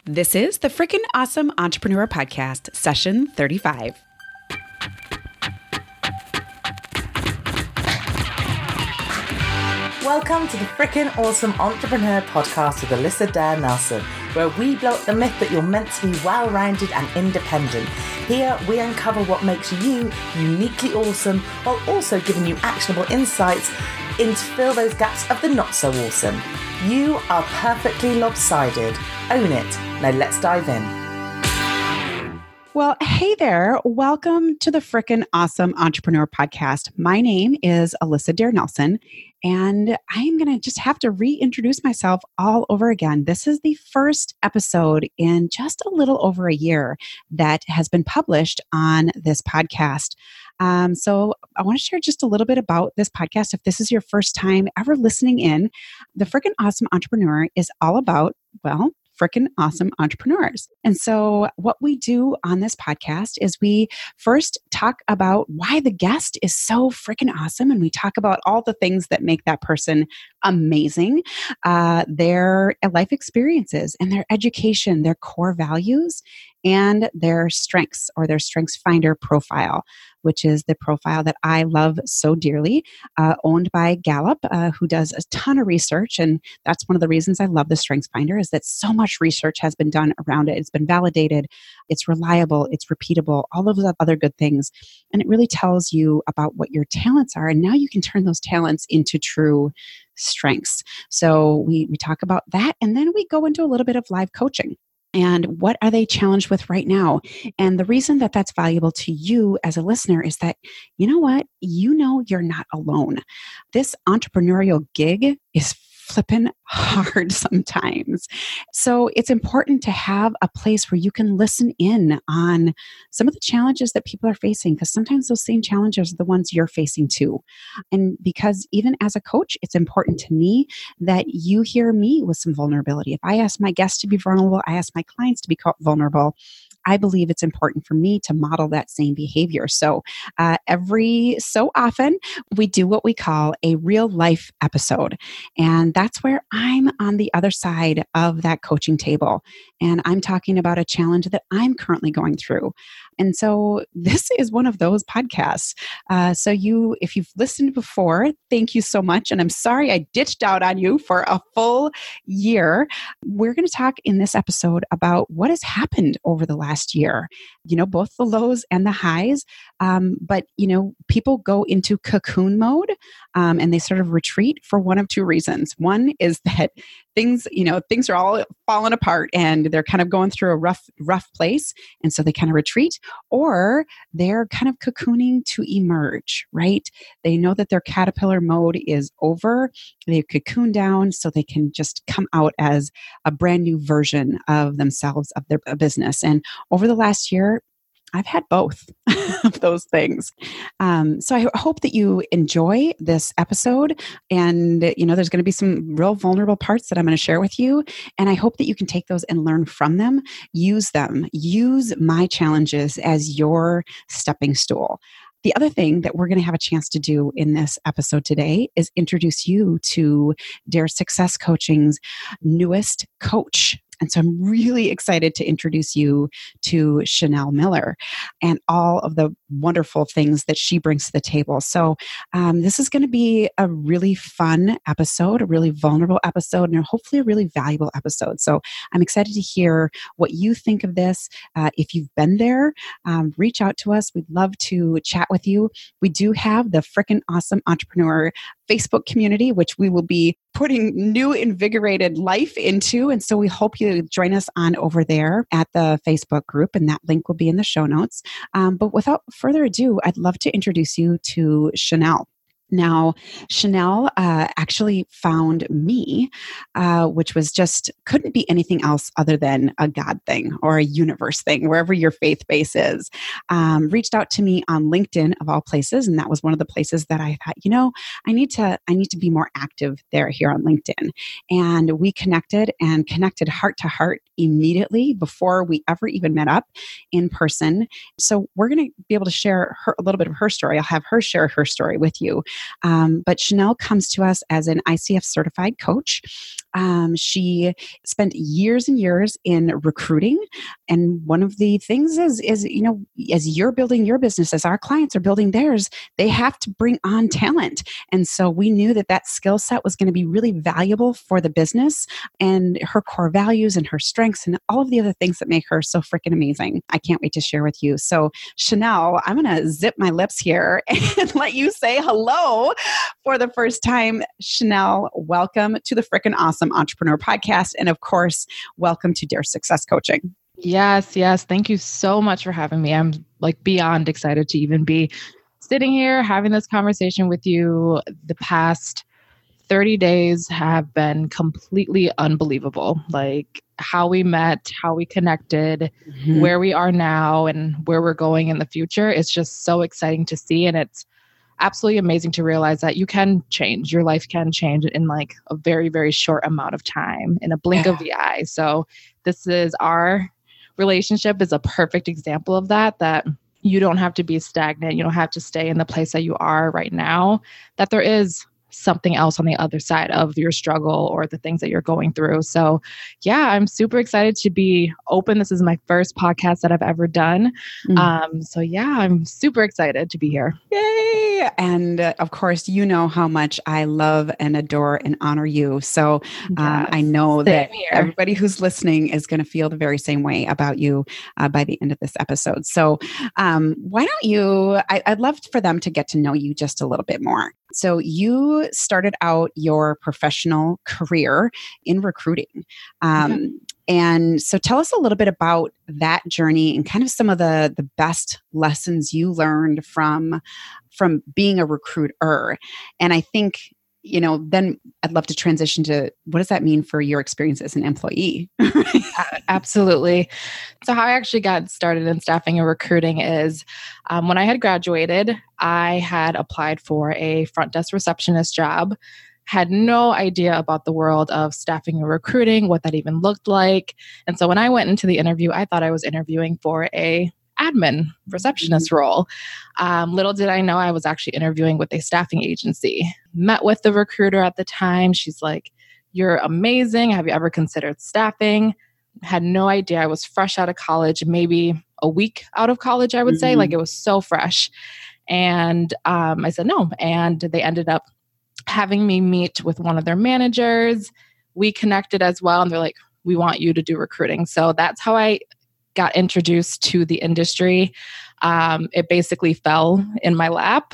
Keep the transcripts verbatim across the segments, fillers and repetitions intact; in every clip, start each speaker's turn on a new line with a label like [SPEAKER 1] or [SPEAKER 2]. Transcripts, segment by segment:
[SPEAKER 1] This is the Frickin' Awesome Entrepreneur Podcast, session thirty-five.
[SPEAKER 2] Welcome to the Frickin' Awesome Entrepreneur Podcast with Alyssa Dare Nelson, where we blow up the myth that you're meant to be well-rounded and independent. Here, we uncover what makes you uniquely awesome, while also giving you actionable insights in to fill those gaps of the not-so-awesome. You are perfectly lopsided. Own it. Now let's dive in.
[SPEAKER 1] Well, hey there. Welcome to the Frickin' Awesome Entrepreneur Podcast. My name is Alyssa Dare Nelson, and I'm going to just have to reintroduce myself all over again. This is the first episode in just a little over a year that has been published on this podcast. Um, so I want to share just a little bit about this podcast. If this is your first time ever listening in, the Frickin' Awesome Entrepreneur is all about, well, frickin' awesome entrepreneurs. And so what we do on this podcast is we first talk about why the guest is so frickin' awesome. And we talk about all the things that make that person amazing, uh, their life experiences and their education, their core values, and their strengths or their Strengths Finder profile, which is the profile that I love so dearly, uh, owned by Gallup, uh, who does a ton of research. And that's one of the reasons I love the Strengths Finder, is that so much research has been done around it. It's been validated, it's reliable, it's repeatable, all of the other good things. And it really tells you about what your talents are. And now you can turn those talents into true strengths. So we, we talk about that. And then we go into a little bit of live coaching. And what are they challenged with right now? And the reason that that's valuable to you as a listener is that, you know what? You know you're not alone. This entrepreneurial gig is flipping hard sometimes. So it's important to have a place where you can listen in on some of the challenges that people are facing, because sometimes those same challenges are the ones you're facing too. And because even as a coach, it's important to me that you hear me with some vulnerability. If I ask my guests to be vulnerable, I ask my clients to be vulnerable. I believe it's important for me to model that same behavior. So uh, every so often, we do what we call a real life episode. And that's where I'm on the other side of that coaching table. And I'm talking about a challenge that I'm currently going through. And so this is one of those podcasts. Uh, so you, if you've listened before, thank you so much. And I'm sorry I ditched out on you for a full year. We're going to talk in this episode about what has happened over the last year. You know, both the lows and the highs. Um, but, you know, people go into cocoon mode um, and they sort of retreat for one of two reasons. One is that things, you know, things are all falling apart and they're kind of going through a rough, rough place. And so they kind of retreat, or they're kind of cocooning to emerge, right? They know that their caterpillar mode is over. They cocoon down so they can just come out as a brand new version of themselves, of their business. And over the last year, I've had both of those things. Um, so I hope that you enjoy this episode. And, you know, there's going to be some real vulnerable parts that I'm going to share with you. And I hope that you can take those and learn from them, use them, use my challenges as your stepping stool. The other thing that we're going to have a chance to do in this episode today is introduce you to Dare Success Coaching's newest coach. And so I'm really excited to introduce you to Chanel Miller and all of the wonderful things that she brings to the table. So um, this is going to be a really fun episode, a really vulnerable episode, and hopefully a really valuable episode. So I'm excited to hear what you think of this. Uh, if you've been there, um, reach out to us. We'd love to chat with you. We do have the Frickin' Awesome Entrepreneur Facebook community, which we will be putting new invigorated life into. And so we hope you join us on over there at the Facebook group, and that link will be in the show notes. Um, but without further ado, I'd love to introduce you to Chanel. Now, Chanel uh, actually found me, uh, which was just, couldn't be anything else other than a God thing or a universe thing, wherever your faith base is. Um, reached out to me on LinkedIn of all places. And that was one of the places that I thought, you know, I need to, I need to be more active there here on LinkedIn. And we connected and connected heart to heart immediately before we ever even met up in person. So we're going to be able to share her, a little bit of her story. I'll have her share her story with you. Um, but Chanel comes to us as an I C F certified coach. Um, she spent years and years in recruiting. And one of the things is, is, you know, as you're building your business, as our clients are building theirs, they have to bring on talent. And so we knew that that skill set was going to be really valuable for the business and her core values and her strengths and all of the other things that make her so freaking amazing. I can't wait to share with you. So Chanel, I'm going to zip my lips here and let you say hello for the first time. Chanel, welcome to the Frickin' Awesome Entrepreneur Podcast. And of course, welcome to Dare Success Coaching.
[SPEAKER 3] Yes, yes. Thank you so much for having me. I'm like beyond excited to even be sitting here having this conversation with you. The past thirty days have been completely unbelievable. Like how we met, how we connected, mm-hmm. where we are now, and where we're going in the future. It's just so exciting to see. And it's absolutely amazing to realize that you can change. Your life can change in like a very, very short amount of time, in a blink yeah. of the eye. So this is our relationship is a perfect example of that, that you don't have to be stagnant. You don't have to stay in the place that you are right now, that there is something else on the other side of your struggle or the things that you're going through. So yeah, I'm super excited to be open. This is my first podcast that I've ever done. Mm. Um, so yeah, I'm super excited to be here.
[SPEAKER 1] Yay. And uh, of course, you know how much I love and adore and honor you. So um, yes, I know that here. Everybody who's listening is going to feel the very same way about you uh, by the end of this episode. So um, why don't you, I, I'd love for them to get to know you just a little bit more. So you started out your professional career in recruiting. Um, mm-hmm. And so tell us a little bit about that journey and kind of some of the, the best lessons you learned from, from being a recruiter. And I think, you know, then I'd love to transition to what does that mean for your experience as an employee?
[SPEAKER 3] Absolutely. So how I actually got started in staffing and recruiting is um, when I had graduated, I had applied for a front desk receptionist job, had no idea about the world of staffing and recruiting, what that even looked like. And so when I went into the interview, I thought I was interviewing for a admin receptionist role. Um, little did I know I was actually interviewing with a staffing agency. Met with the recruiter at the time. She's like, "You're amazing. Have you ever considered staffing?" Had no idea. I was fresh out of college, maybe a week out of college, I would mm-hmm. say. Like it was so fresh. And um, I said no. And they ended up having me meet with one of their managers. We connected as well. And they're like, "We want you to do recruiting." So that's how I got introduced to the industry. Um, it basically fell in my lap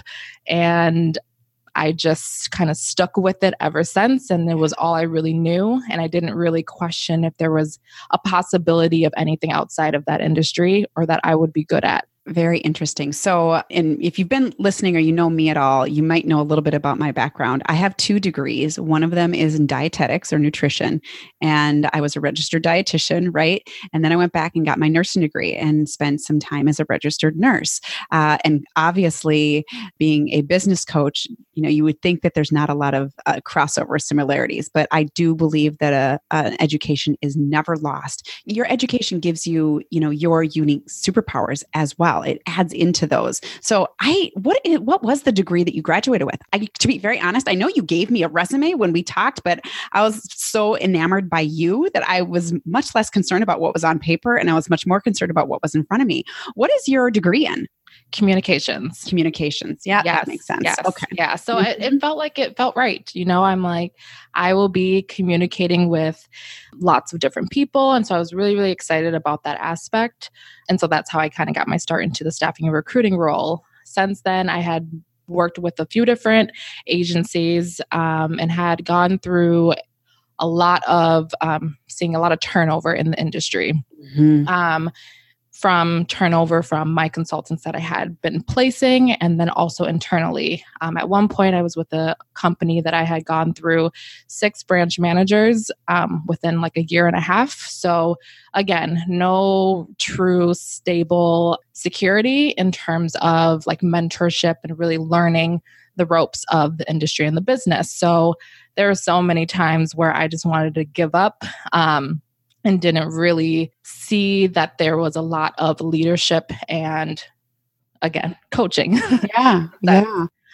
[SPEAKER 3] and I just kind of stuck with it ever since. And it was all I really knew. And I didn't really question if there was a possibility of anything outside of that industry or that I would be good at.
[SPEAKER 1] Very interesting. So, and if you've been listening or you know me at all, you might know a little bit about my background. I have two degrees. One of them is in dietetics or nutrition, and I was a registered dietitian, right? And then I went back and got my nursing degree and spent some time as a registered nurse. Uh, and obviously, being a business coach, you know, you would think that there's not a lot of uh, crossover similarities, but I do believe that a, a education is never lost. Your education gives you, you know, your unique superpowers as well. It adds into those. So I, what, what was the degree that you graduated with? I, to be very honest, I know you gave me a resume when we talked, but I was so enamored by you that I was much less concerned about what was on paper and I was much more concerned about what was in front of me. What is your degree in?
[SPEAKER 3] Communications.
[SPEAKER 1] Communications. Yeah,
[SPEAKER 3] yes,
[SPEAKER 1] that makes sense.
[SPEAKER 3] Yes,
[SPEAKER 1] okay.
[SPEAKER 3] Yeah. So mm-hmm. it, it felt like it felt right. You know, I'm like, I will be communicating with lots of different people. And so I was really, really excited about that aspect. And so that's how I kind of got my start into the staffing and recruiting role. Since then, I had worked with a few different agencies um, and had gone through a lot of um, seeing a lot of turnover in the industry. Mm-hmm. Um, from turnover from my consultants that I had been placing and then also internally. Um, at one point, I was with a company that I had gone through six branch managers um, within like a year and a half. So again, no true stable security in terms of like mentorship and really learning the ropes of the industry and the business. So there are so many times where I just wanted to give up. Um, and didn't really see that there was a lot of leadership and, again, coaching.
[SPEAKER 1] Yeah, yeah.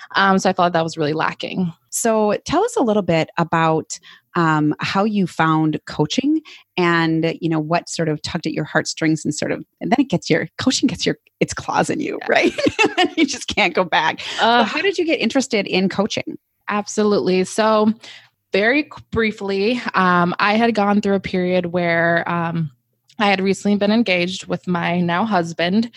[SPEAKER 3] Um, so I felt that was really lacking.
[SPEAKER 1] So tell us a little bit about um, how you found coaching and, you know, what sort of tugged at your heartstrings and sort of, and then it gets your, coaching gets your, its claws in you, yeah. right? You just can't go back. Uh, so how did you get interested in coaching?
[SPEAKER 3] Absolutely. So very briefly, um, I had gone through a period where um, I had recently been engaged with my now husband.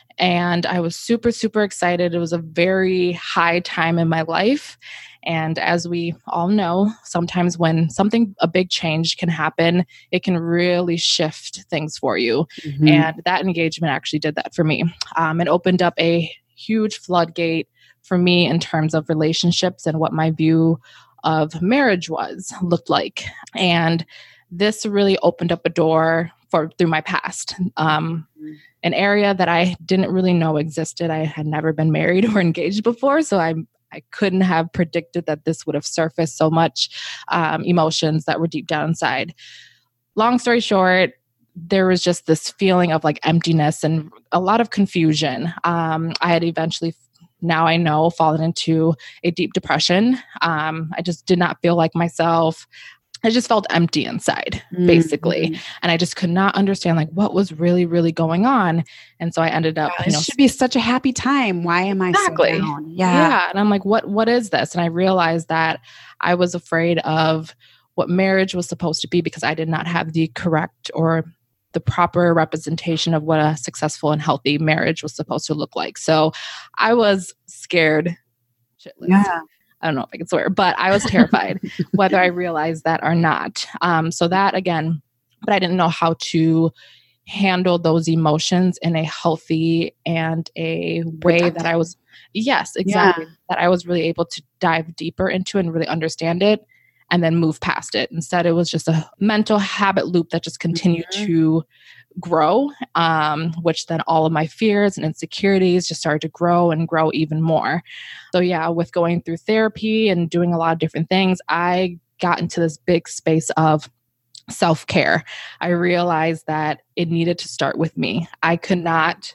[SPEAKER 3] And I was super, super excited. It was a very high time in my life. And as we all know, sometimes when something, a big change can happen, it can really shift things for you. Mm-hmm. And that engagement actually did that for me. Um, it opened up a huge floodgate for me in terms of relationships and what my view of marriage was, looked like. And this really opened up a door for through my past. Um, mm-hmm. An area that I didn't really know existed. I had never been married or engaged before, so I I couldn't have predicted that this would have surfaced so much um, emotions that were deep down inside. Long story short, there was just this feeling of like emptiness and a lot of confusion. Um, I had eventually, now I know, fallen into a deep depression. Um, I just did not feel like myself. I just felt empty inside, basically. Mm-hmm. And I just could not understand like what was really, really going on. And so I ended up,
[SPEAKER 1] yeah,
[SPEAKER 3] you know,
[SPEAKER 1] it should be such a happy time. Why am
[SPEAKER 3] exactly.
[SPEAKER 1] I so down?
[SPEAKER 3] Yeah. Yeah. And I'm like, what, what is this? And I realized that I was afraid of what marriage was supposed to be because I did not have the correct or the proper representation of what a successful and healthy marriage was supposed to look like. So I was scared shitless. Yeah. I don't know if I can swear, but I was terrified whether I realized that or not. Um, so that again, but I didn't know how to handle those emotions in a healthy and a way Protective. that I was, yes, exactly. Yeah. That I was really able to dive deeper into and really understand it and then move past it. Instead, it was just a mental habit loop that just continued mm-hmm. to grow, um, which then all of my fears and insecurities just started to grow and grow even more. So yeah, with going through therapy and doing a lot of different things, I got into this big space of self-care. I realized that it needed to start with me. I could not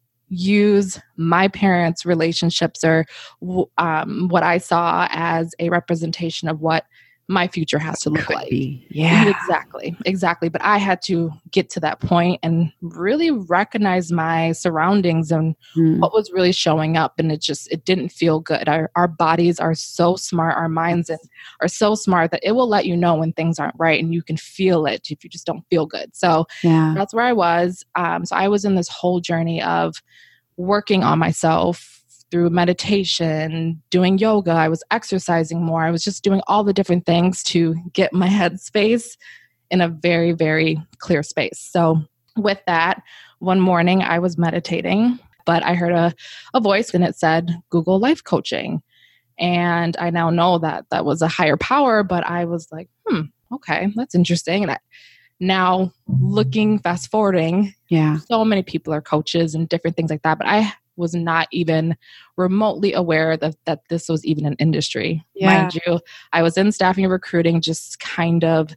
[SPEAKER 3] use my parents' relationships or um, what I saw as a representation of what my future has to look like.
[SPEAKER 1] Be. Yeah,
[SPEAKER 3] exactly. Exactly. But I had to get to that point and really recognize my surroundings and mm. what was really showing up. And it just, it didn't feel good. Our, our bodies are so smart. Our minds are so smart that it will let you know when things aren't right. And you can feel it if you just don't feel good. So yeah. that's where I was. Um, so I was in this whole journey of working on myself through meditation, doing yoga. I was exercising more. I was just doing all the different things to get my headspace in a very, very clear space. So with that, one morning I was meditating, but I heard a, a voice and it said, Google life coaching. And I now know that that was a higher power, but I was like, hmm, okay, that's interesting. And I, now looking, fast forwarding, yeah, so many people are coaches and different things like that, but I was not even remotely aware that, that this was even an industry. Yeah. Mind you, I was in staffing and recruiting, just kind of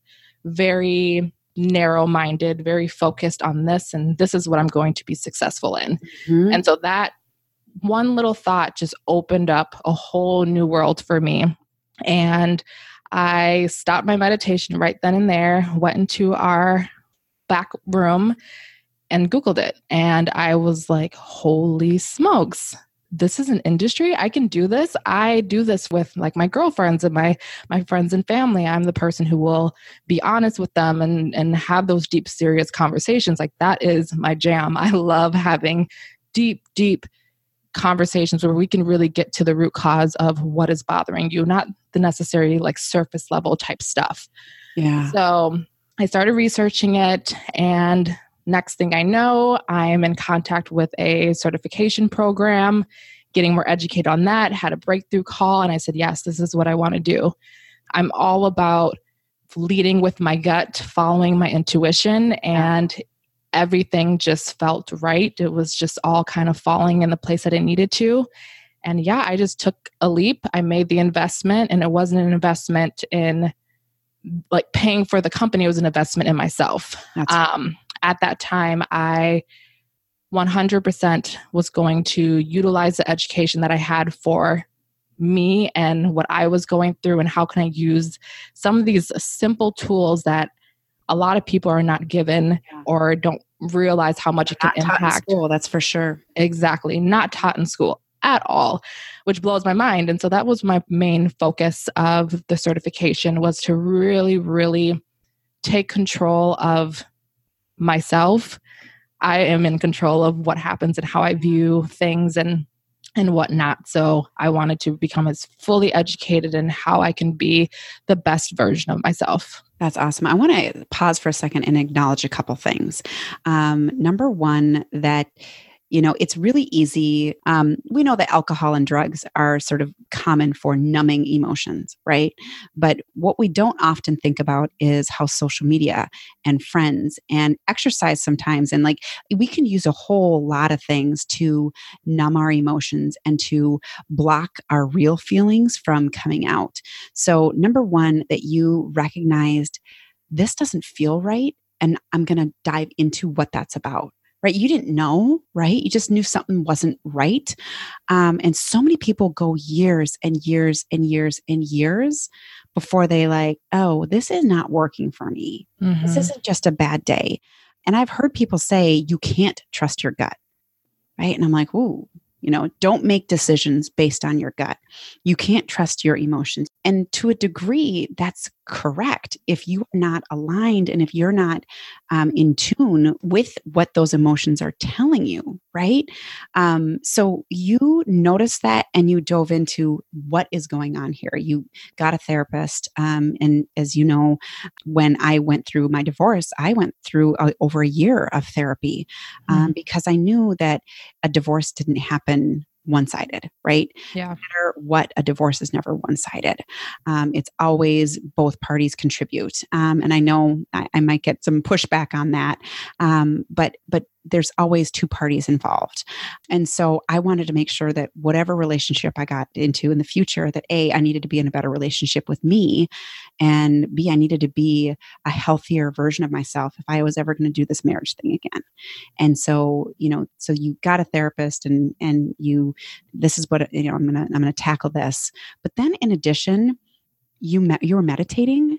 [SPEAKER 3] very narrow-minded, very focused on this, and this is what I'm going to be successful in. Mm-hmm. And so that one little thought just opened up a whole new world for me. And I stopped my meditation right then and there, went into our back room and Googled it. And I was like, holy smokes, this is an industry. I can do this. I do this with like my girlfriends and my, my friends and family. I'm the person who will be honest with them and, and have those deep, serious conversations. Like that is my jam. I love having deep, deep conversations where we can really get to the root cause of what is bothering you, not the necessary like surface level type stuff. Yeah. So I started researching it, and next thing I know, I am in contact with a certification program, getting more educated on that, had a breakthrough call, and I said, yes, this is what I want to do. I'm all about leading with my gut, following my intuition, and everything just felt right. It was just all kind of falling in the place that it needed to. And yeah, I just took a leap. I made the investment, and it wasn't an investment in like paying for the company. It was an investment in myself. That's um, At that time, I one hundred percent was going to utilize the education that I had for me and what I was going through, and how can I use some of these simple tools that a lot of people are not given yeah. or don't realize how much
[SPEAKER 1] They're
[SPEAKER 3] it can
[SPEAKER 1] not
[SPEAKER 3] impact.
[SPEAKER 1] Taught in school, that's for sure.
[SPEAKER 3] Exactly. Not taught in school at all, which blows my mind. And so that was my main focus of the certification, was to really, really take control of myself. I am in control of what happens and how I view things and and whatnot. So I wanted to become as fully educated in how I can be the best version of myself.
[SPEAKER 1] That's awesome. I want to pause for a second and acknowledge a couple things. Um, number one, that you know, it's really easy. Um, we know that alcohol and drugs are sort of common for numbing emotions, right? But what we don't often think about is how social media and friends and exercise sometimes, and like we can use a whole lot of things to numb our emotions and to block our real feelings from coming out. So, number one, that you recognized this doesn't feel right, and I'm going to dive into what that's about. Right? You didn't know, right? You just knew something wasn't right. Um, and so many people go years and years and years and years before they like, oh, this is not working for me. Mm-hmm. This isn't just a bad day. And I've heard people say, you can't trust your gut. Right? And I'm like, ooh, you know, don't make decisions based on your gut. You can't trust your emotions. And to a degree, that's correct. If you are not aligned and if you're not um, in tune with what those emotions are telling you, right? Um, so you noticed that and you dove into what is going on here. You got a therapist. Um, and as you know, when I went through my divorce, I went through a, over a year of therapy um, mm-hmm. because I knew that a divorce didn't happen one-sided, right?
[SPEAKER 3] Yeah.
[SPEAKER 1] No matter what, a divorce is never one-sided. Um, it's always both parties contribute. Um, and I know I, I might get some pushback on that, um, but but there's always two parties involved. And so I wanted to make sure that whatever relationship I got into in the future, that A, I needed to be in a better relationship with me, and B, I needed to be a healthier version of myself if I was ever going to do this marriage thing again. And so, you know, so you got a therapist and and you, this is what, you know, I'm going to, I'm going to tackle this. But then in addition, you met, you were meditating,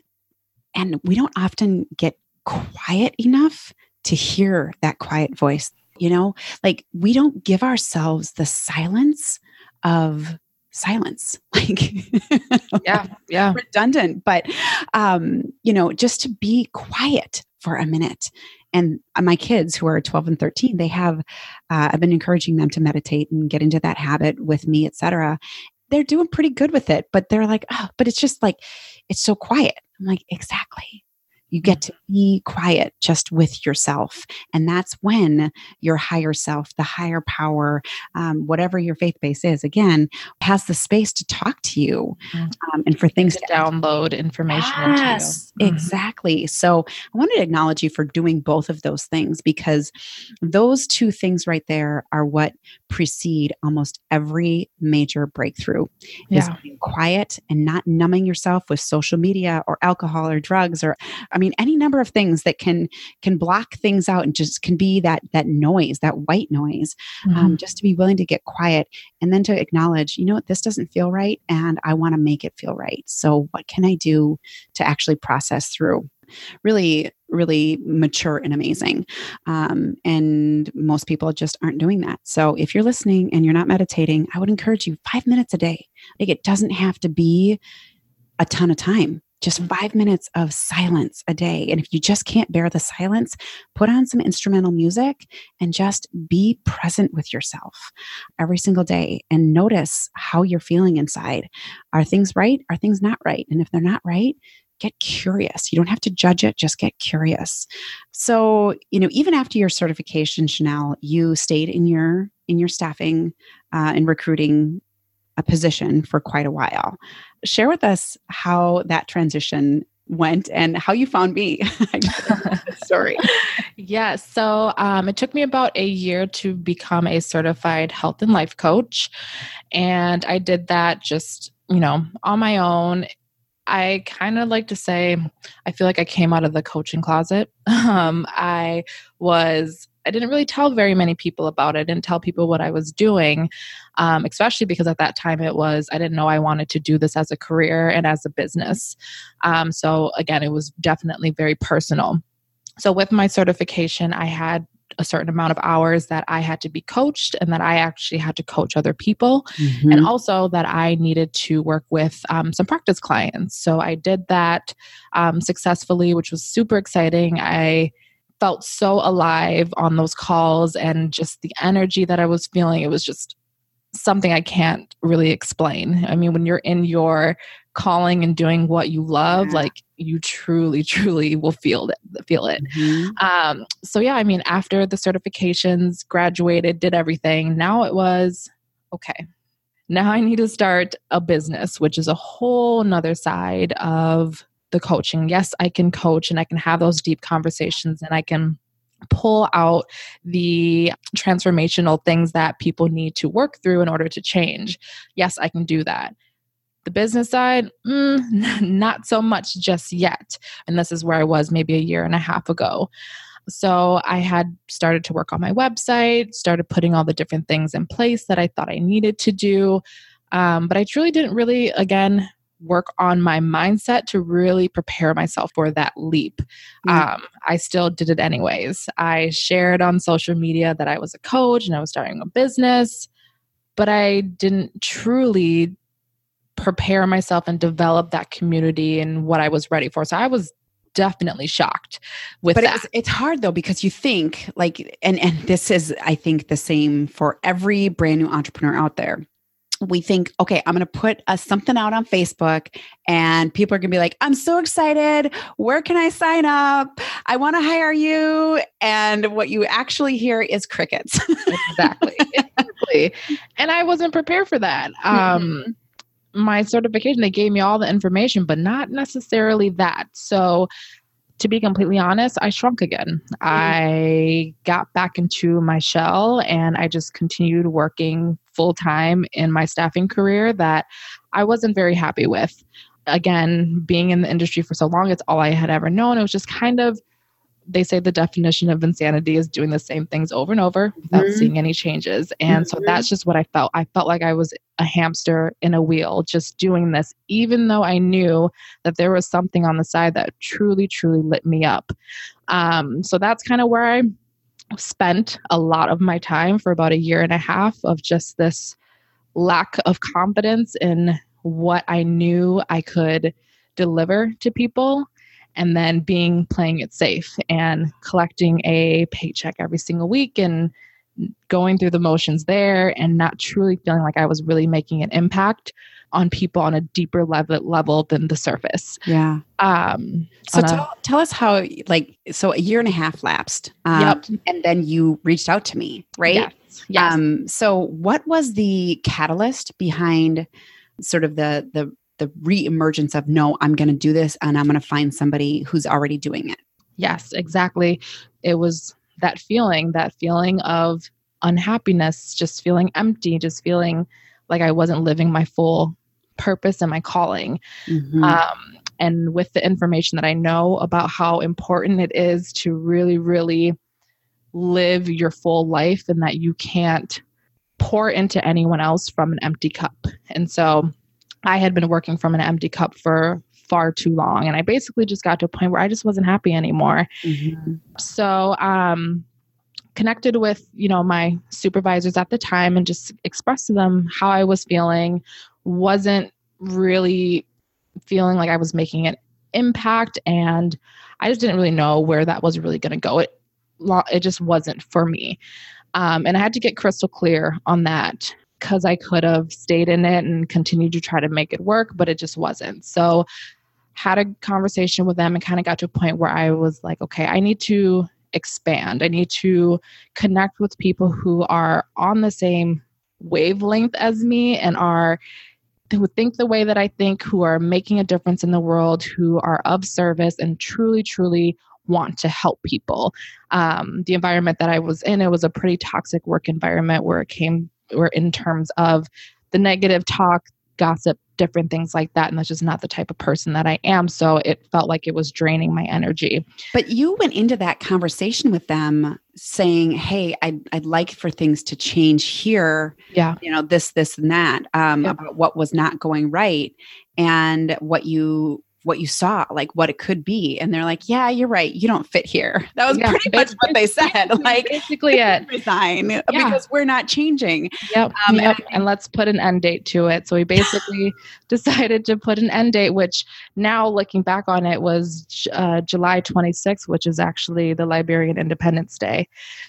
[SPEAKER 1] and we don't often get quiet enough to hear that quiet voice. You know, like we don't give ourselves the silence of silence. Like,
[SPEAKER 3] yeah, yeah,
[SPEAKER 1] redundant, but um, you know, just to be quiet for a minute. And my kids who are twelve and thirteen, they have, uh, I've been encouraging them to meditate and get into that habit with me, et cetera. They're doing pretty good with it, but they're like, oh, but it's just like, it's so quiet. I'm like, exactly. You get to be quiet just with yourself. And that's when your higher self, the higher power, um, whatever your faith base is, again, has the space to talk to you um, and for things
[SPEAKER 3] to,
[SPEAKER 1] to
[SPEAKER 3] download information
[SPEAKER 1] yes,
[SPEAKER 3] into you.
[SPEAKER 1] Mm-hmm. Exactly. So I wanted to acknowledge you for doing both of those things, because those two things right there are what precede almost every major breakthrough.
[SPEAKER 3] Yeah.
[SPEAKER 1] Is being quiet and not numbing yourself with social media or alcohol or drugs or I mean, any number of things that can can block things out and just can be that that noise, that white noise, mm-hmm. um, just to be willing to get quiet and then to acknowledge, you know what, this doesn't feel right and I want to make it feel right. So what can I do to actually process through? Really, really mature and amazing. Um, and most people just aren't doing that. So if you're listening and you're not meditating, I would encourage you five minutes a day. Like it doesn't have to be a ton of time. Just five minutes of silence a day. And if you just can't bear the silence, put on some instrumental music and just be present with yourself every single day and notice how you're feeling inside. Are things right? Are things not right? And if they're not right, get curious. You don't have to judge it, just get curious. So, you know, even after your certification, Chanel, you stayed in your in your staffing uh, and recruiting a position for quite a while. Share with us how that transition went and how you found me. Story.
[SPEAKER 3] Yes. So um, it took me about a year to become a certified health and life coach. And I did that just, you know, on my own. I kind of like to say, I feel like I came out of the coaching closet. Um, I was, I didn't really tell very many people about it. I didn't tell people what I was doing, um, especially because at that time it was, I didn't know I wanted to do this as a career and as a business. Um, so again, it was definitely very personal. So with my certification, I had a certain amount of hours that I had to be coached and that I actually had to coach other people. Mm-hmm. And also that I needed to work with um, some practice clients. So I did that um, successfully, which was super exciting. I felt so alive on those calls and just the energy that I was feeling. It was just something I can't really explain. I mean, when you're in your calling and doing what you love, yeah. like you truly, truly will feel it. Feel it. Mm-hmm. Um, so yeah, I mean, after the certifications, graduated, did everything. Now it was, okay, now I need to start a business, which is a whole nother side of the coaching. Yes, I can coach and I can have those deep conversations and I can pull out the transformational things that people need to work through in order to change. Yes, I can do that. The business side, mm, not so much just yet. And this is where I was maybe a year and a half ago. So I had started to work on my website, started putting all the different things in place that I thought I needed to do. Um, but I truly didn't really, again, work on my mindset to really prepare myself for that leap. Mm. Um, I still did it anyways. I shared on social media that I was a coach and I was starting a business, but I didn't truly prepare myself and develop that community and what I was ready for. So I was definitely shocked with
[SPEAKER 1] but
[SPEAKER 3] that.
[SPEAKER 1] But it's, it's hard though, because you think like, and, and this is, I think, the same for every brand new entrepreneur out there. We think, okay, I'm going to put uh, something out on Facebook and people are going to be like, I'm so excited. Where can I sign up? I want to hire you. And what you actually hear is crickets.
[SPEAKER 3] Exactly. Exactly. And I wasn't prepared for that. Um, mm-hmm. My certification, they gave me all the information, but not necessarily that. So to be completely honest, I shrunk again. Mm-hmm. I got back into my shell and I just continued working full time in my staffing career that I wasn't very happy with. Again, being in the industry for so long, it's all I had ever known. It was just kind of, they say the definition of insanity is doing the same things over and over without mm-hmm. seeing any changes. And mm-hmm. so that's just what I felt. I felt like I was a hamster in a wheel, just doing this, even though I knew that there was something on the side that truly, truly lit me up. Um, so that's kind of where I spent a lot of my time for about a year and a half of just this lack of confidence in what I knew I could deliver to people. And then being playing it safe and collecting a paycheck every single week and going through the motions there and not truly feeling like I was really making an impact on people on a deeper level level than the surface.
[SPEAKER 1] Yeah.
[SPEAKER 3] Um,
[SPEAKER 1] so tell, a, tell us how, like, so a year and a half lapsed. Um,
[SPEAKER 3] yep.
[SPEAKER 1] And then you reached out to me, right?
[SPEAKER 3] Yes. Yes.
[SPEAKER 1] Um, so what was the catalyst behind sort of the, the, the reemergence of, no, I'm going to do this and I'm going to find somebody who's already doing it?
[SPEAKER 3] Yes, exactly. It was that feeling, that feeling of unhappiness, just feeling empty, just feeling like I wasn't living my full purpose and my calling. Mm-hmm. Um, and with the information that I know about how important it is to really, really live your full life and that you can't pour into anyone else from an empty cup. And so I had been working from an empty cup for far too long. And I basically just got to a point where I just wasn't happy anymore. Mm-hmm. So, um, connected with, you know, my supervisors at the time and just expressed to them how I was feeling, wasn't really feeling like I was making an impact. And I just didn't really know where that was really going to go. It, it just wasn't for me. Um, and I had to get crystal clear on that, because I could have stayed in it and continued to try to make it work, but it just wasn't. So had a conversation with them and kind of got to a point where I was like, okay, I need to expand. I need to connect with people who are on the same wavelength as me and are, who think the way that I think, who are making a difference in the world, who are of service and truly, truly want to help people. Um, the environment that I was in, it was a pretty toxic work environment where it came were in terms of the negative talk, gossip, different things like that. And that's just not the type of person that I am. So it felt like it was draining my energy.
[SPEAKER 1] But you went into that conversation with them saying, hey, I'd, I'd like for things to change here.
[SPEAKER 3] Yeah.
[SPEAKER 1] You know, this, this, and that, um,
[SPEAKER 3] Yep.
[SPEAKER 1] about what was not going right and what you, what you saw, like what it could be. And they're like, yeah, you're right. You don't fit here. That was
[SPEAKER 3] Yeah,
[SPEAKER 1] pretty much what they said.
[SPEAKER 3] basically-
[SPEAKER 1] Like,
[SPEAKER 3] basically it.
[SPEAKER 1] resign because we're not changing.
[SPEAKER 3] Yep.
[SPEAKER 1] Um,
[SPEAKER 3] yep.
[SPEAKER 1] and-
[SPEAKER 3] And let's put an end date to it. So we basically decided to put an end date, which now looking back on it was uh, July twenty-sixth, which is actually the Liberian Independence Day.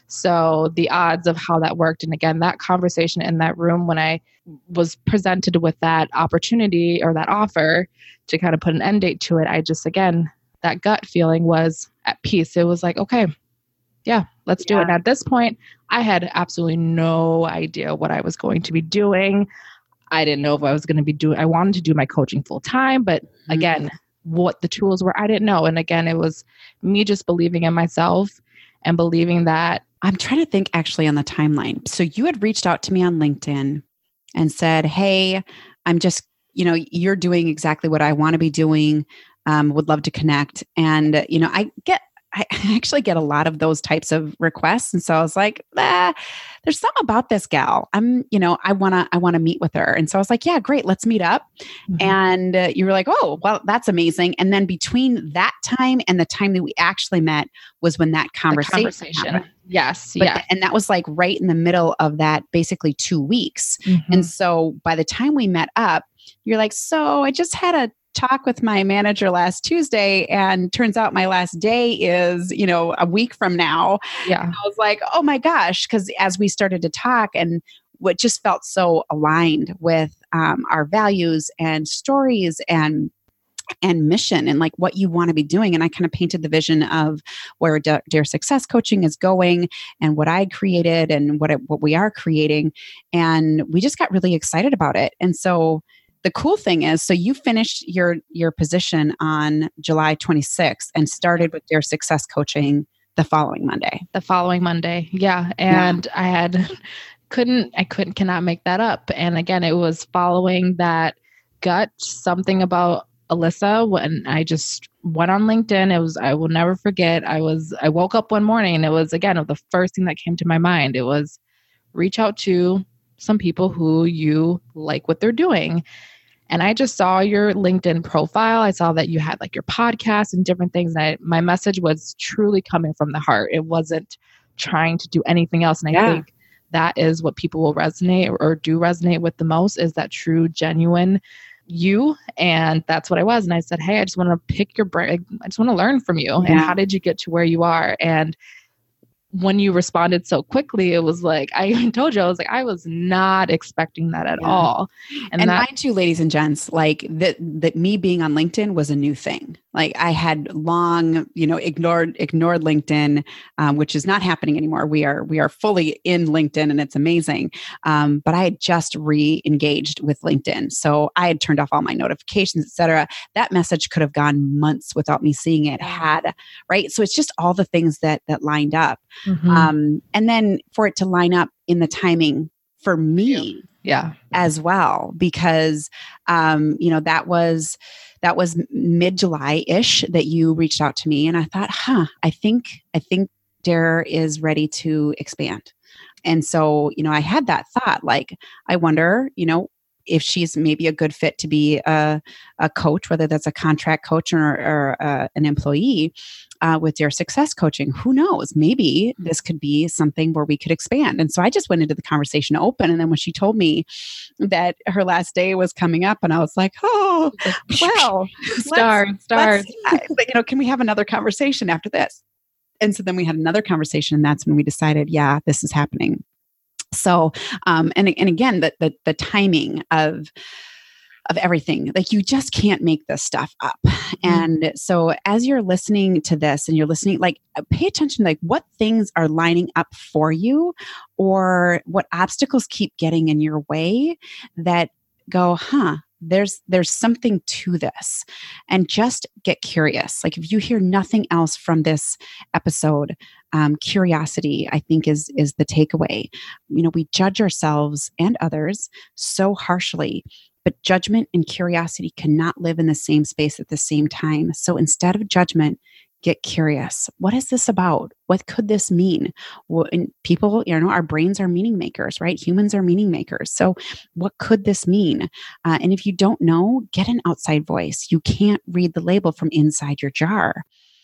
[SPEAKER 3] So the odds of how that worked. And again, that conversation in that room when I was presented with that opportunity or that offer to kind of put an end date to it, I just, again, that gut feeling was at peace. It was like, okay, yeah, let's do
[SPEAKER 1] Yeah.
[SPEAKER 3] it. And at this point, I had absolutely no idea what I was going to be doing. I didn't know if I was going to be doing, I wanted to do my coaching full time, but
[SPEAKER 1] Mhm.
[SPEAKER 3] again, what the tools were, I didn't know. And again, it was me just believing in myself and believing that.
[SPEAKER 1] I'm trying to think actually on the timeline. So you had reached out to me on LinkedIn and said, hey, I'm just, you know, you're doing exactly what I want to be doing. Um, would love to connect. And, you know, I get, I actually get a lot of those types of requests. And so I was like, ah, there's something about this gal. I'm, you know, I want to, I want to meet with her. And so I was like, yeah, great. Let's meet up.
[SPEAKER 3] Mhm.
[SPEAKER 1] And uh, you were like, oh, well, that's amazing. And then between that time and the time that we actually met was when that
[SPEAKER 3] The
[SPEAKER 1] conversation,
[SPEAKER 3] conversation.
[SPEAKER 1] happened.
[SPEAKER 3] Yes.
[SPEAKER 1] But
[SPEAKER 3] yeah.
[SPEAKER 1] th- and that was like right in the middle of that, basically two weeks.
[SPEAKER 3] Mhm.
[SPEAKER 1] And so by the time we met up, you're like, so I just had a talk with my manager last Tuesday, and turns out my last day is, you know, a week from now.
[SPEAKER 3] yeah.
[SPEAKER 1] I was like, oh my gosh, because as we started to talk, and what just felt so aligned with um, our values and stories and and mission and like what you want to be doing. And I kind of painted the vision of where Da- Dare Success Coaching is going and what I created and what it, what we are creating. And we just got really excited about it. And so the cool thing is, so you finished your your position on July twenty-sixth and started with Dare Success Coaching the following Monday.
[SPEAKER 3] The following Monday. Yeah. And I had couldn't, I couldn't, cannot make that up. And again, it was following that gut, something about Alyssa when I just went on LinkedIn. It was, I will never forget. I was, I woke up one morning and it was, again, the first thing that came to my mind. It was reach out to some people who you like what they're doing. And I just saw your LinkedIn profile. I saw that you had like your podcast and different things. And I, my message was truly coming from the heart. It wasn't trying to do anything else. And I
[SPEAKER 1] Yeah.
[SPEAKER 3] think that is what people will resonate or do resonate with the most, is that true, genuine you. And that's what I was. And I said, hey, I just want to pick your brain. I just want to learn from you. And
[SPEAKER 1] Yeah.
[SPEAKER 3] how did you get to where you are? And when you responded so quickly, it was like, I even told you, I was like, I was not expecting that at
[SPEAKER 1] Yeah.
[SPEAKER 3] all.
[SPEAKER 1] And,
[SPEAKER 3] And, that,
[SPEAKER 1] mind you, ladies and gents, like that, that me being on LinkedIn was a new thing. Like I had long, you know, ignored, ignored LinkedIn, um, which is not happening anymore. We are, we are fully in LinkedIn and it's amazing. Um, but I had just re-engaged with LinkedIn. So I had turned off all my notifications, et cetera. That message could have gone months without me seeing it had, right? So it's just all the things that, that lined up.
[SPEAKER 3] Mhm.
[SPEAKER 1] Um, and then for it to line up in the timing for me
[SPEAKER 3] yeah.
[SPEAKER 1] as well, because um, you know, that was that was mid-July-ish that you reached out to me, and I thought, huh, I think I think Dare is ready to expand. And so, you know, I had that thought, like, I wonder, you know, if she's maybe a good fit to be a, a coach, whether that's a contract coach or, or uh, an employee uh, with Dare Success Coaching. Who knows? Maybe this could be something where we could expand. And so I just went into the conversation open. And then when she told me that her last day was coming up, and I was like, oh, well,
[SPEAKER 3] Stars,
[SPEAKER 1] let's-
[SPEAKER 3] stars.
[SPEAKER 1] let's, uh, you know, can we have another conversation after this? And so then we had another conversation, and that's when we decided, yeah, this is happening. So, um, and and again, the, the the timing of of everything, like you just can't make this stuff up. Mm-hmm. And so, as you're listening to this, and you're listening, like pay attention, like what things are lining up for you, or what obstacles keep getting in your way that go, huh? There's there's something to this, and just get curious. Like if you hear nothing else from this episode, um, curiosity, I think, is is the takeaway. You know, we judge ourselves and others so harshly But judgment and curiosity cannot live in the same space at the same time. So instead of judgment, get curious. What is this about? What could this mean? Well, and people, you know, our brains are meaning makers, right? Humans are meaning makers. So what could this mean? Uh, and if you don't know, get an outside voice. You can't read the label from inside your jar.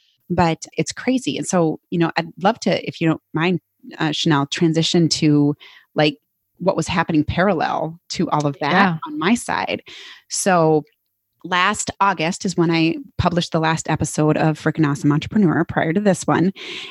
[SPEAKER 1] But it's crazy. And so, you know, I'd love to, if you don't mind, uh, Chanel, transition to like what was happening parallel to all of that
[SPEAKER 3] Yeah.
[SPEAKER 1] on my side. So last August is when I published the last episode of Frickin' Awesome Entrepreneur prior to this one.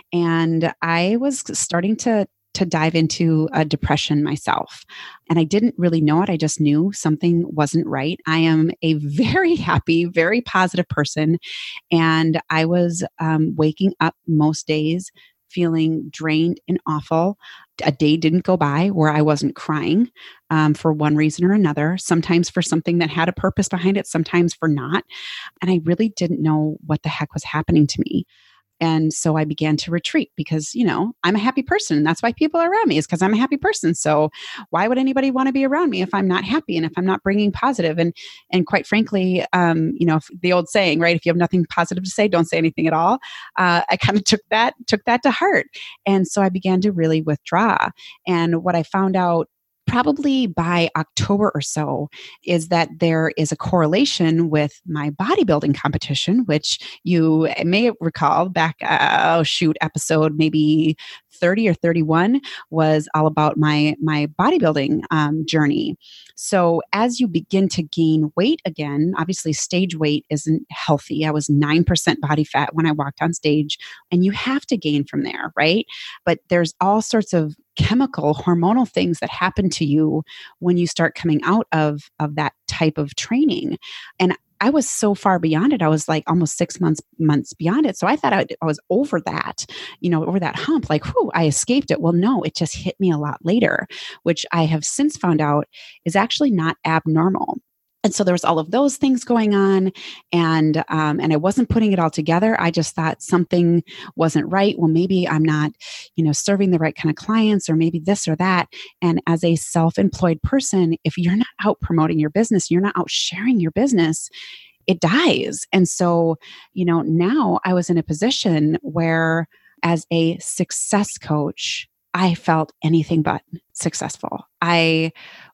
[SPEAKER 1] And I was starting to to dive into a depression myself. And I didn't really know it. I just knew something wasn't right. I am a very happy, very positive person. And I was um, waking up most days feeling drained and awful. A day didn't go by where I wasn't crying um, for one reason or another, sometimes for something that had a purpose behind it, sometimes for not. And I really didn't know what the heck was happening to me. And so I began to retreat because, you know, I'm a happy person. And that's why people are around me, is because I'm a happy person. So why would anybody want to be around me if I'm not happy and if I'm not bringing positive? And, and quite frankly, um, you know, if the old saying, right, if you have nothing positive to say, don't say anything at all. Uh, I kind of took that, took that to heart. And so I began to really withdraw. And what I found out probably by October or so is that there is a correlation with my bodybuilding competition, which you may recall back, uh, oh shoot, episode maybe thirty or thirty-one was all about my, my bodybuilding um, journey. So as you begin to gain weight again, obviously stage weight isn't healthy. I was nine percent body fat when I walked on stage, and you have to gain from there, right? But there's all sorts of chemical, hormonal things that happen to you when you start coming out of, of that type of training. And I was so far beyond it. I was like almost six months months beyond it. So I thought I, I was over that, you know, over that hump, like, whew, I escaped it. Well, no, it just hit me a lot later, which I have since found out is actually not abnormal. And so there was all of those things going on, and um, and I wasn't putting it all together. I just thought something wasn't right. Well, maybe I'm not, you know, serving the right kind of clients, or maybe this or that. And as a self-employed person, if you're not out promoting your business, you're not out sharing your business, it dies. And so, you know, now I was in a position where, as a success coach, I felt anything but successful. I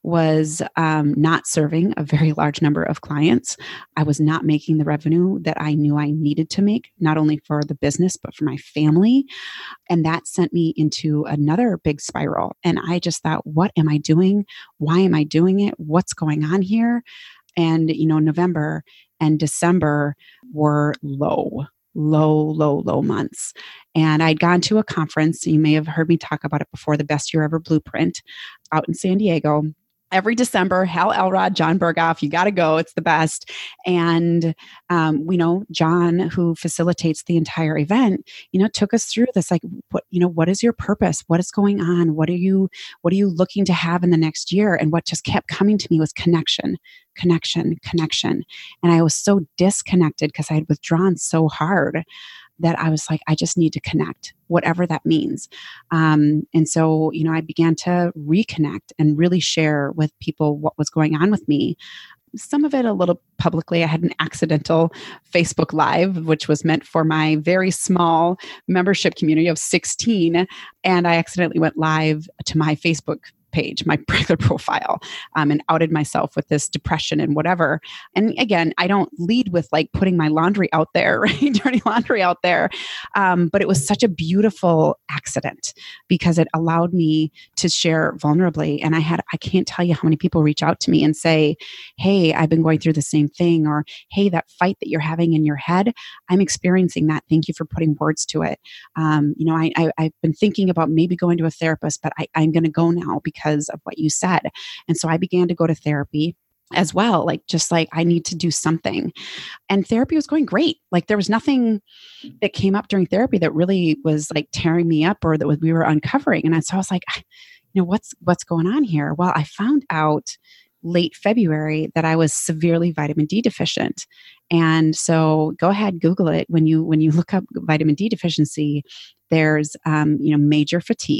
[SPEAKER 1] was um, not serving a very large number of clients. I was not making the revenue that I knew I needed to make, not only for the business, but for my family. And that sent me into another big spiral. And I just thought, what am I doing? Why am I doing it? What's going on here? And, you know, November and December were low. low, low, low months. And I'd gone to a conference. You may have heard me talk about it before, the Best Year Ever Blueprint out in San Diego. Every December, Hal Elrod, John Berghoff, you got to go. It's the best. And um, we know John, who facilitates the entire event, you know, took us through this, like, what, you know, what is your purpose? What is going on? What are you, what are you looking to have in the next year? And what just kept coming to me was connection, connection, connection. And I was so disconnected because I had withdrawn so hard that I was like, I just need to connect, whatever that means. Um, and so, you know, I began to reconnect and really share with people what was going on with me. Some of it a little publicly. I had an accidental Facebook Live, which was meant for my very small membership community of sixteen. And I accidentally went live to my Facebook page, my regular profile, um, and outed myself with this depression and whatever. And again, I don't lead with like putting my laundry out there, right? Dirty laundry out there. Um, but it was such a beautiful accident because it allowed me to share vulnerably. And I had, I can't tell you how many people reach out to me and say, hey, I've been going through the same thing, or hey, that fight that you're having in your head, I'm experiencing that. Thank you for putting words to it. Um, you know, I, I, I've been thinking about maybe going to a therapist, but I, I'm going to go now because because of what you said. And so I began to go to therapy as well, like just like I need to do something. And therapy was going great. Like there was nothing that came up during therapy that really was like tearing me up or that was, we were uncovering. And so I was like, you know, what's what's going on here? Well, I found out late February that I was severely vitamin D deficient. And so go ahead, Google it. When you when you look up vitamin D deficiency, there's um, you know, major fatigue,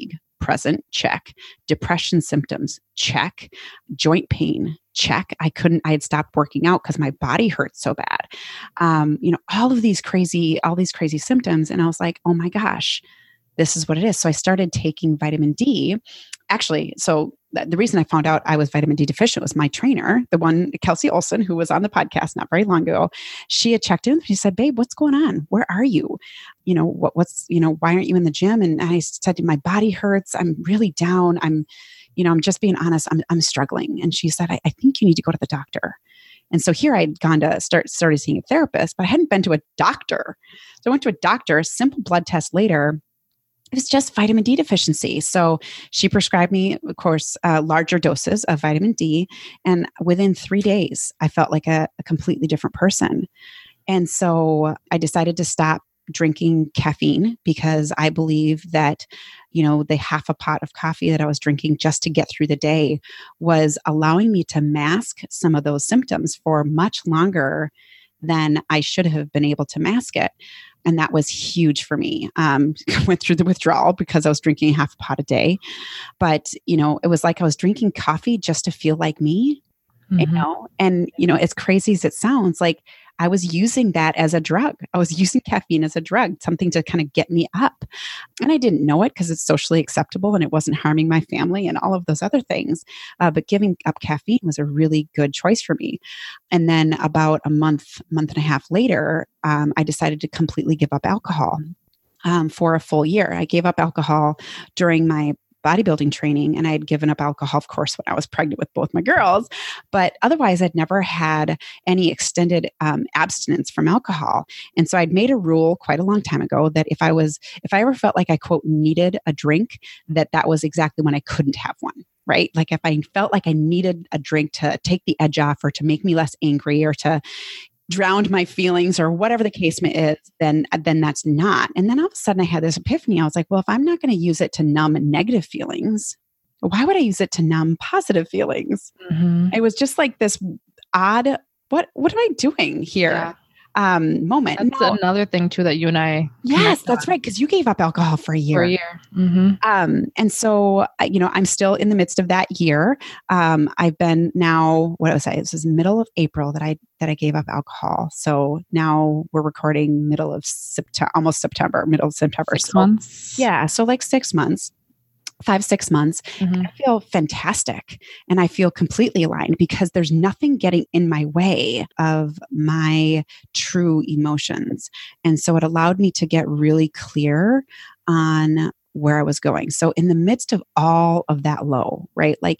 [SPEAKER 1] present, check. Depression symptoms, check. Joint pain, check. I couldn't, I had stopped working out because my body hurt so bad. Um, you know, all of these crazy, all these crazy symptoms. And I was like, oh my gosh, this is what it is. So I started taking vitamin D. Actually, so th- the reason I found out I was vitamin D deficient was my trainer, the one, Kelsey Olson, who was on the podcast not very long ago. She had checked in. She said, babe, what's going on? Where are you? You know, what, what's, you know, why aren't you in the gym? And I said, my body hurts. I'm really down. I'm, you know, I'm just being honest. I'm, I'm struggling. And she said, I, I think you need to go to the doctor. And so here I'd gone to start, started seeing a therapist, but I hadn't been to a doctor. So I went to a doctor, a simple blood test later. It was just vitamin D deficiency. So she prescribed me, of course, uh, larger doses of vitamin D. And within three days, I felt like a, a completely different person. And so I decided to stop drinking caffeine because I believe that, you know, the half a pot of coffee that I was drinking just to get through the day was allowing me to mask some of those symptoms for much longer than I should have been able to mask it. And that was huge for me. Um, went through the withdrawal because I was drinking half a pot a day. But, you know, it was like I was drinking coffee just to feel like me, mm-hmm. you know, and, you know, as crazy as it sounds, like I was using that as a drug. I was using caffeine as a drug, something to kind of get me up. And I didn't know it because it's socially acceptable and it wasn't harming my family and all of those other things. Uh, but giving up caffeine was a really good choice for me. And then about a month, month and a half later, um, I decided to completely give up alcohol um, for a full year. I gave up alcohol during my bodybuilding training, and I had given up alcohol, of course, when I was pregnant with both my girls. But otherwise, I'd never had any extended um, abstinence from alcohol. And so I'd made a rule quite a long time ago that if I was, if I ever felt like I, quote, needed a drink, that that was exactly when I couldn't have one. Right? Like if I felt like I needed a drink to take the edge off or to make me less angry or to drowned my feelings or whatever the case is, then, then that's not. And then all of a sudden I had this epiphany. I was like, well, if I'm not going to use it to numb negative feelings, why would I use it to numb positive feelings? Mm-hmm. It was just like this odd, what, what am I doing here? Yeah. Um, moment.
[SPEAKER 3] That's now, another thing too that you and I.
[SPEAKER 1] Yes, that's on. Right. Because you gave up alcohol for a year.
[SPEAKER 3] For a year. Mm-hmm.
[SPEAKER 1] Um, and so, you know, I'm still in the midst of that year. Um, I've been now, what was I? This was middle of April that I that I gave up alcohol. So now we're recording middle of September, almost September, middle of September.
[SPEAKER 3] Six
[SPEAKER 1] so,
[SPEAKER 3] months.
[SPEAKER 1] Yeah, so like six months. Five, six months. Mm-hmm. I feel fantastic and I feel completely aligned because there's nothing getting in my way of my true emotions. And so it allowed me to get really clear on where I was going. So in the midst of all of that low, right? Like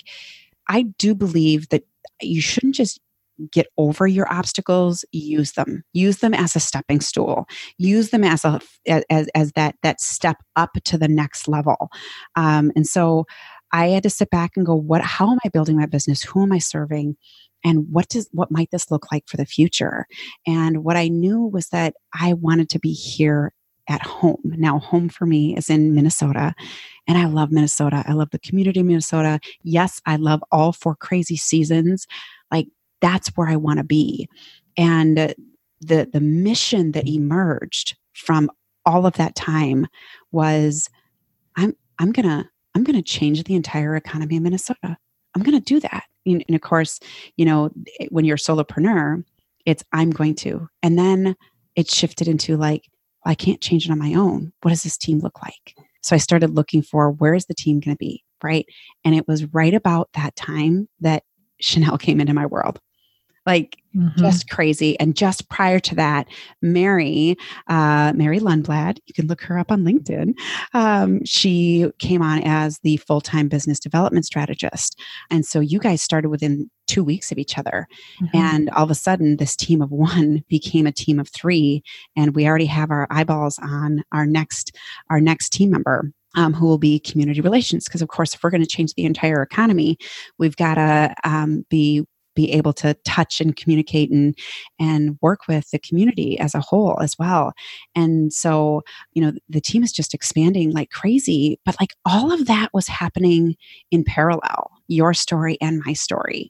[SPEAKER 1] I do believe that you shouldn't just get over your obstacles, use them, use them as a stepping stool, use them as a, as, as that, that step up to the next level. Um, and so I had to sit back and go, what, how am I building my business? Who am I serving? And what does, what might this look like for the future? And what I knew was that I wanted to be here at home. Now, home for me is in Minnesota, and I love Minnesota. I love the community of Minnesota. Yes, I love all four crazy seasons. Like, that's where I want to be. And the the mission that emerged from all of that time was I'm I'm gonna I'm gonna change the entire economy of Minnesota. I'm gonna do that. And, and of course, you know, when you're a solopreneur, it's I'm going to. And then it shifted into like, I can't change it on my own. What does this team look like? So I started looking for where is the team going to be, right? And it was right about that time that Chanel came into my world. Like mm-hmm. just crazy. And just prior to that, Mary, uh, Mary Lundblad, you can look her up on LinkedIn. Um, she came on as the full-time business development strategist. And so you guys started within two weeks of each other. Mm-hmm. And all of a sudden, this team of one became a team of three. And we already have our eyeballs on our next, our next team member. Um, who will be community relations. Because of course, if we're going to change the entire economy, we've got to um, be be able to touch and communicate and and work with the community as a whole as well. And so, you know, the team is just expanding like crazy, but like all of that was happening in parallel, your story and my story.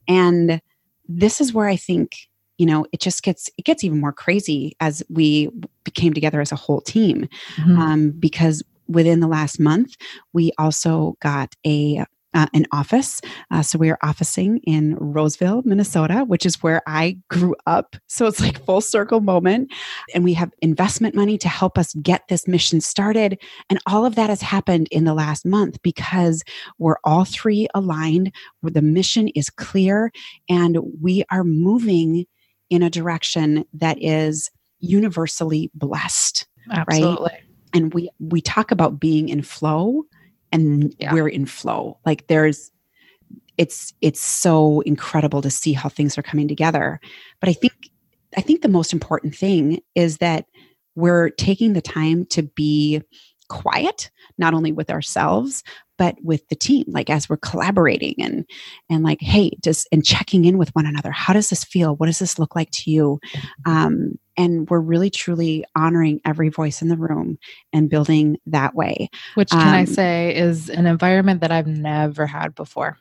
[SPEAKER 1] And this is where I think, you know, it just gets, it gets even more crazy as we came together as a whole team, mm-hmm. um, because within the last month, we also got a Uh, an office. Uh, so we are officing in Roseville, Minnesota, which is where I grew up. So it's like full circle moment. And we have investment money to help us get this mission started. And all of that has happened in the last month because we're all three aligned, where the mission is clear, and we are moving in a direction that is universally blessed.
[SPEAKER 3] Absolutely.
[SPEAKER 1] Right? And we we talk about being in flow. And yeah. we're in flow. Like there's, it's, it's so incredible to see how things are coming together. But I think, I think the most important thing is that we're taking the time to be quiet, not only with ourselves, but with the team, like as we're collaborating and, and like, hey, just, and checking in with one another. How does this feel? What does this look like to you? Um, and we're really, truly honoring every voice in the room and building that way.
[SPEAKER 3] Which can um, I say is an environment that I've never had before.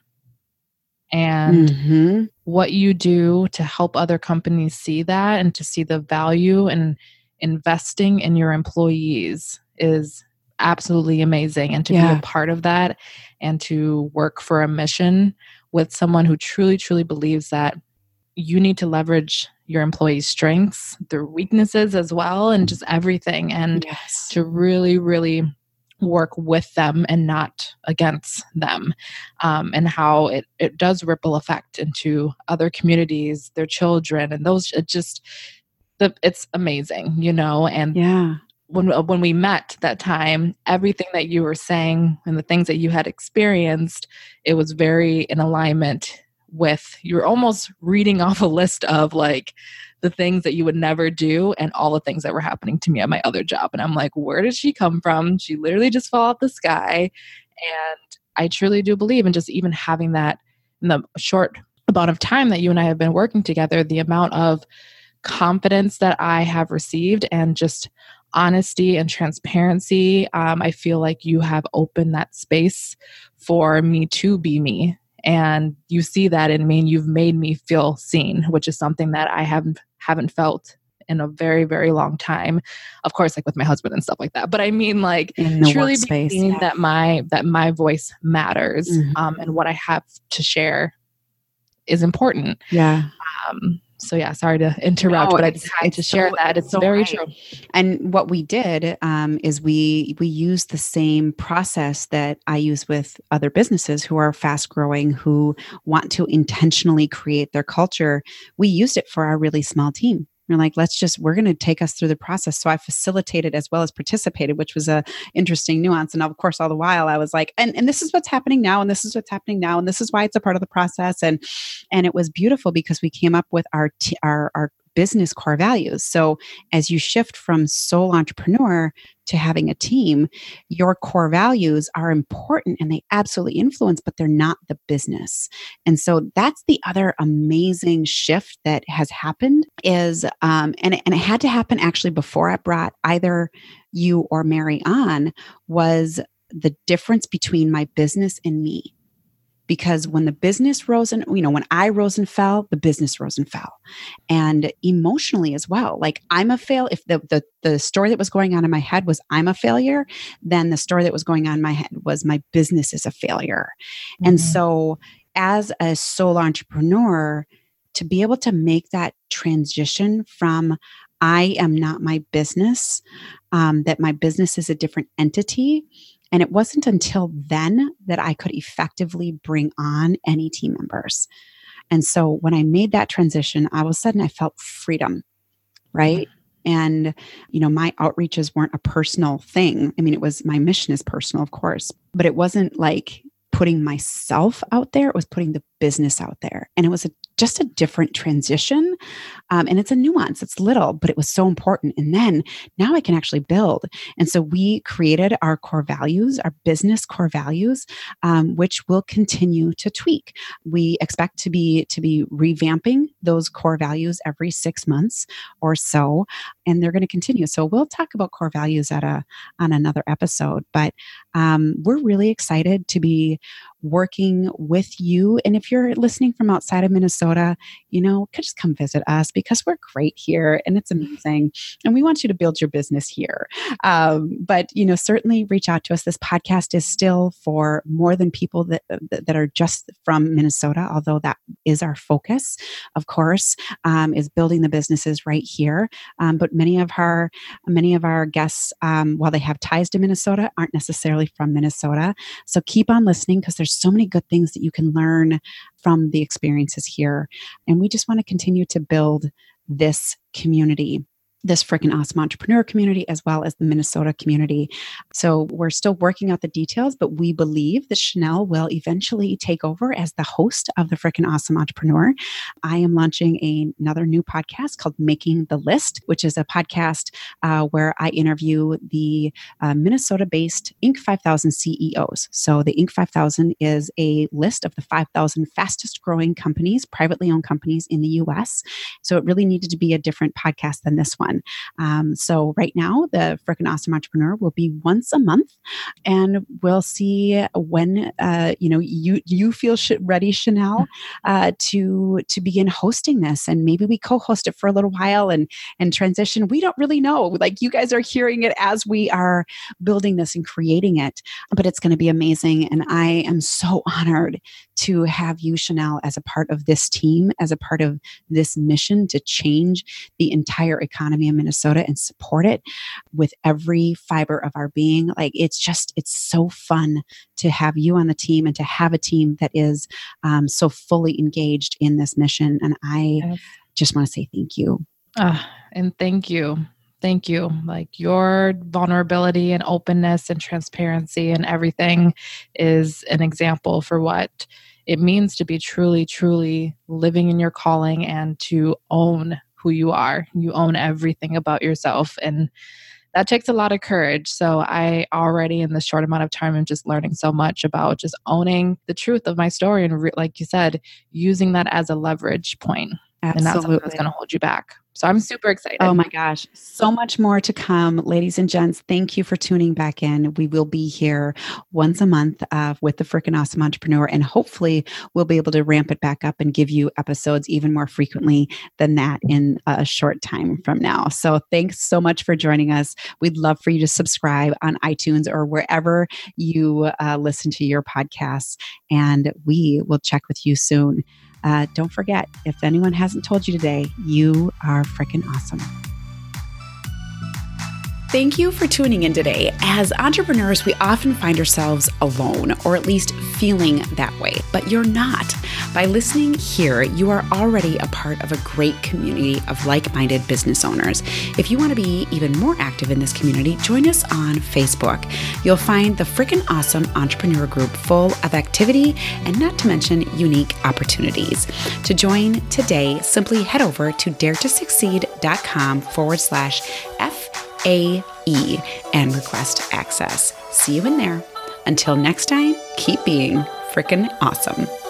[SPEAKER 3] And mm-hmm. what you do to help other companies see that and to see the value in investing in your employees is absolutely amazing. And to yeah. be a part of that and to work for a mission with someone who truly, truly believes that you need to leverage your employees' strengths, their weaknesses as well, and just everything. And yes. to really, really work with them and not against them. Um, and how it, it does ripple effect into other communities, their children, and those, it just, the, it's amazing, you know? And
[SPEAKER 1] yeah.
[SPEAKER 3] when when we met that time, everything that you were saying and the things that you had experienced, it was very in alignment with, you're almost reading off a list of like the things that you would never do and all the things that were happening to me at my other job. And I'm like, where did she come from? She literally just fell out the sky. And I truly do believe in just even having that in the short amount of time that you and I have been working together, the amount of confidence that I have received and just honesty and transparency. Um, I feel like you have opened that space for me to be me. And you see that in me and you've made me feel seen, which is something that I haven't haven't felt in a very, very long time. Of course, like with my husband and stuff like that. But I mean, like truly being seen yeah. that my that my voice matters, mm-hmm. um, and what I have to share is important.
[SPEAKER 1] Yeah.
[SPEAKER 3] Um, so yeah, sorry to interrupt, no, but I just had to share so, that. It's so very right. true.
[SPEAKER 1] And what we did um, is we we used the same process that I use with other businesses who are fast growing, who want to intentionally create their culture. We used it for our really small team. We're like, let's just, we're going to take us through the process. So I facilitated as well as participated, which was a interesting nuance. And of course, all the while I was like, and, and this is what's happening now. And this is what's happening now. And this is why it's a part of the process. And, and it was beautiful because we came up with our, t- our, our business core values. So as you shift from sole entrepreneur to having a team, your core values are important and they absolutely influence, but they're not the business. And so that's the other amazing shift that has happened is, um, and, and it had to happen actually before I brought either you or Mary on, was the difference between my business and me. Because when the business rose and, you know, when I rose and fell, the business rose and fell. And emotionally as well. Like I'm a fail. If the, the, the story that was going on in my head was I'm a failure, then the story that was going on in my head was my business is a failure. Mm-hmm. And so as a sole entrepreneur, to be able to make that transition from I am not my business, um, that my business is a different entity. And it wasn't until then that I could effectively bring on any team members. And so when I made that transition, all of a sudden I felt freedom, right? Mm-hmm. And, you know, my outreaches weren't a personal thing. I mean, it was, my mission is personal, of course, but it wasn't like putting myself out there. It was putting the business out there. And it was a, just a different transition. Um, and it's a nuance. It's little, but it was so important. And then now I can actually build. And so we created our core values, our business core values, um, which will continue to tweak. We expect to be, to be revamping those core values every six months or so. And they're going to continue. So we'll talk about core values at a, on another episode, but um, we're really excited to be working with you. And if you're listening from outside of Minnesota, you know, could just come visit us because we're great here and it's amazing. And we want you to build your business here. Um, but, you know, certainly reach out to us. This podcast is still for more than people that, that are just from Minnesota, although that is our focus, of course, um, is building the businesses right here. Um, but many of our, many of our guests, um, while they have ties to Minnesota, aren't necessarily from Minnesota. So keep on listening because there's so many good things that you can learn from the experiences here. And we just want to continue to build this community, this freaking awesome entrepreneur community, as well as the Minnesota community. So we're still working out the details, but we believe that Chanel will eventually take over as the host of the freaking awesome entrepreneur. I am launching a, another new podcast called Making the List, which is a podcast uh, where I interview the uh, Minnesota-based Inc five thousand C E Os. So the Inc five thousand is a list of the five thousand fastest growing companies, privately owned companies in the U S. So it really needed to be a different podcast than this one. Um, so right now, the Frickin' Awesome Entrepreneur will be once a month, and we'll see when uh, you know you you feel sh- ready, Chanel, uh, to to begin hosting this, and maybe we co-host it for a little while and and transition. We don't really know. Like you guys are hearing it as we are building this and creating it, but it's going to be amazing, and I am so honored to have you, Chanel, as a part of this team, as a part of this mission to change the entire economy in Minnesota and support it with every fiber of our being. Like it's just, it's so fun to have you on the team and to have a team that is um, so fully engaged in this mission. And I yes. just want to say thank you.
[SPEAKER 3] Uh, and thank you. Thank you. Like your vulnerability and openness and transparency and everything is an example for what it means to be truly, truly living in your calling and to own who you are. You own everything about yourself. And that takes a lot of courage. So I already in this short amount of time, I'm just learning so much about just owning the truth of my story. And re- like you said, using that as a leverage point.
[SPEAKER 1] Absolutely.
[SPEAKER 3] And that's something that's going to hold you back. So I'm super excited.
[SPEAKER 1] Oh my gosh. So much more to come. Ladies and gents, thank you for tuning back in. We will be here once a month uh, with the Frickin' Awesome Entrepreneur. And hopefully we'll be able to ramp it back up and give you episodes even more frequently than that in a short time from now. So thanks so much for joining us. We'd love for you to subscribe on iTunes or wherever you uh, listen to your podcasts. And we will check with you soon. Uh, don't forget, if anyone hasn't told you today, you are freaking awesome. Thank you for tuning in today. As entrepreneurs, we often find ourselves alone, or at least feeling that way, but you're not. By listening here, you are already a part of a great community of like-minded business owners. If you want to be even more active in this community, join us on Facebook. You'll find the Frickin' Awesome Entrepreneur Group full of activity and not to mention unique opportunities. To join today, simply head over to dare to succeed.com forward slash F A E and request access. See you in there. Until next time, keep being frickin' awesome.